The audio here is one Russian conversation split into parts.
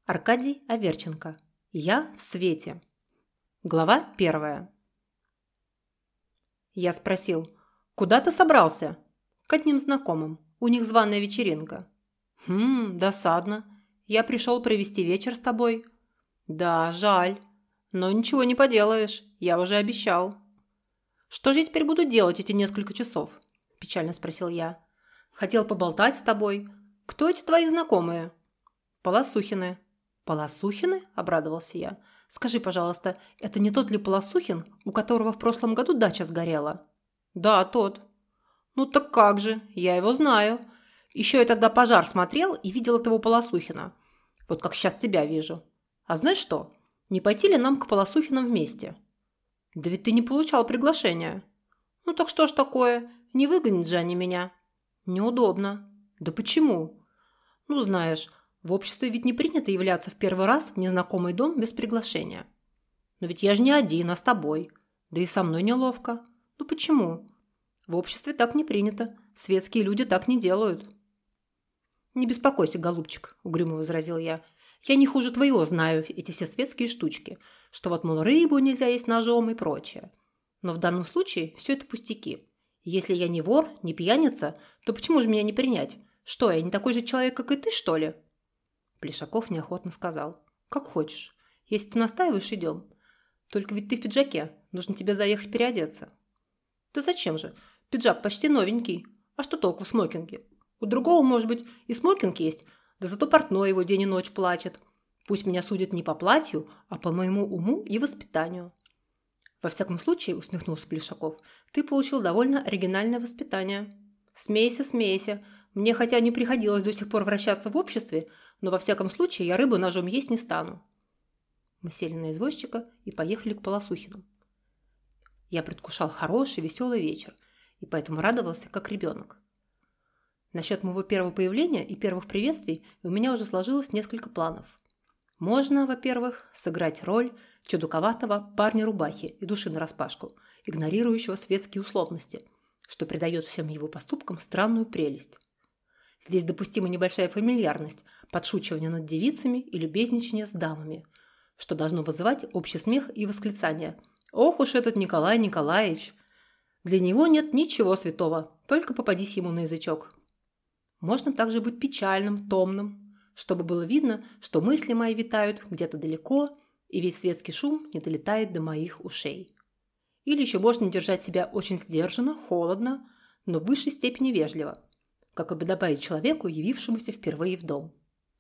Аркадий Аверченко. Я в свете. Глава 1. Я спросил: «Куда ты собрался?» «К одним знакомым. У них званая вечеринка». Досадно. Я пришел провести вечер с тобой». «Да, жаль. Но ничего не поделаешь. Я уже обещал». «Что же я теперь буду делать эти несколько часов?» – печально спросил я. «Хотел поболтать с тобой. Кто эти твои знакомые?» «Полосухины». «Полосухины?» – обрадовался я. «Скажи, пожалуйста, это не тот ли Полосухин, у которого в прошлом году дача сгорела?» «Да, тот». «Ну так как же, я его знаю. Еще я тогда пожар смотрел и видел этого Полосухина. Вот как сейчас тебя вижу. А знаешь что, не пойти ли нам к Полосухинам вместе?» «Да ведь ты не получал приглашения». «Ну так что ж такое, не выгонят же они меня». «Неудобно». «Да почему?» «Ну знаешь, в обществе ведь не принято являться в первый раз в незнакомый дом без приглашения». «Но ведь я же не один, а с тобой. Да и со мной неловко». «Ну почему?» «В обществе так не принято. Светские люди так не делают». «Не беспокойся, голубчик», – угрюмо возразил я. «Я не хуже твоего знаю эти все светские штучки, что вот, мол, рыбу нельзя есть ножом и прочее. Но в данном случае все это пустяки. Если я не вор, не пьяница, то почему же меня не принять? Что, я не такой же человек, как и ты, что ли?» Плешаков неохотно сказал: «Как хочешь. Если ты настаиваешь, идем. Только ведь ты в пиджаке. Нужно тебе заехать переодеться». «Да зачем же? Пиджак почти новенький. А что толку в смокинге? У другого, может быть, и смокинг есть, да зато портной его день и ночь плачет. Пусть меня судят не по платью, а по моему уму и воспитанию». «Во всяком случае, — усмехнулся Плешаков, — ты получил довольно оригинальное воспитание». «Смейся, смейся. Мне хотя не приходилось до сих пор вращаться в обществе, но во всяком случае я рыбу ножом есть не стану». Мы сели на извозчика и поехали к Полосухиным. Я предвкушал хороший, веселый вечер, и поэтому радовался, как ребенок. Насчет моего первого появления и первых приветствий у меня уже сложилось несколько планов. Можно, во-первых, сыграть роль чудаковатого парня-рубахи и души нараспашку, игнорирующего светские условности, что придает всем его поступкам странную прелесть. Здесь допустима небольшая фамильярность, подшучивание над девицами и любезничание с дамами, что должно вызывать общий смех и восклицание: «Ох уж этот Николай Николаевич! Для него нет ничего святого, только попадись ему на язычок». Можно также быть печальным, томным, чтобы было видно, что мысли мои витают где-то далеко, и весь светский шум не долетает до моих ушей. Или еще можно держать себя очень сдержанно, холодно, но в высшей степени вежливо, как и подобает человеку, явившемуся впервые в дом.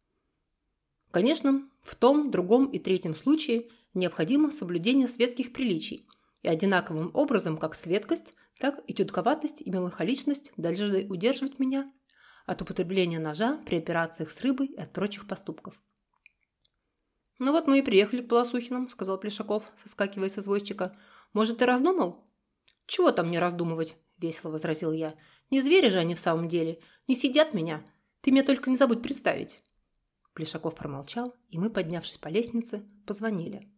Конечно, в том, другом и третьем случае необходимо соблюдение светских приличий, и одинаковым образом как светкость, так и чутковатость и меланхоличность должны удерживать меня от употребления ножа при операциях с рыбой и от прочих поступков. «Ну вот мы и приехали к Полосухиным», – сказал Плешаков, соскакивая с извозчика. «Может, ты раздумал?» «Чего там мне раздумывать?» – весело возразил я. «Не звери же они в самом деле. Не сидят меня. Ты мне только не забудь представить». Плешаков промолчал, и мы, поднявшись по лестнице, позвонили.